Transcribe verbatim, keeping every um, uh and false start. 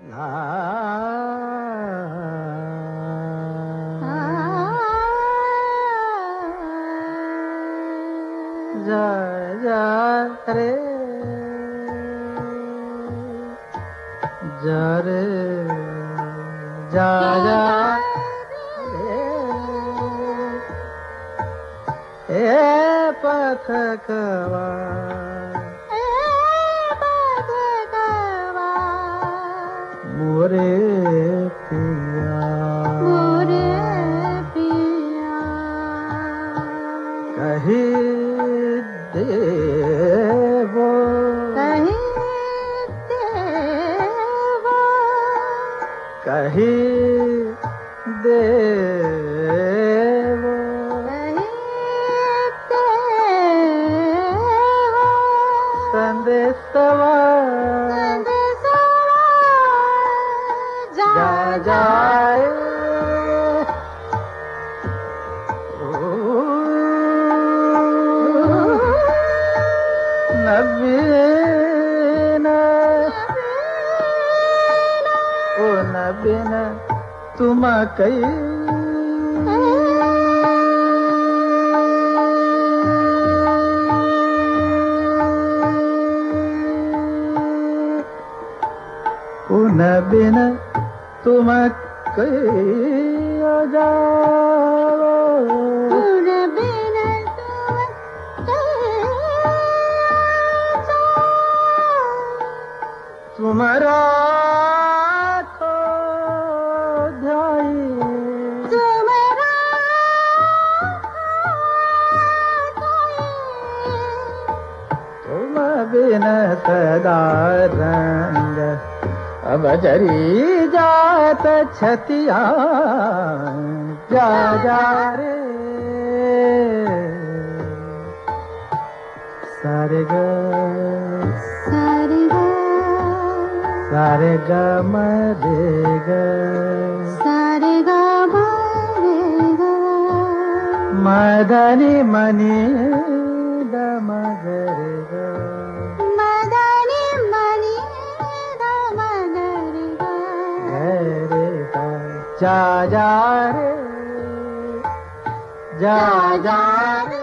ला जा जा रे जा रे जा जा रे ए पथकवा मोरे पिया मोरे पिया कहीं देवो कहीं देवो कहीं देवो कहीं देवो संदेशवा जा जाए नबीन ओ नबीन तुम कई ओ नबीन तुम कहीं जाओ तुम्हारा खो ध्याई तुम बिन सदा रंग अब जरी जात छतिया जा जा रे सारे ग सारे ग मरे ग मदनी मनी द मगरे ग जा जा रे जा जा रे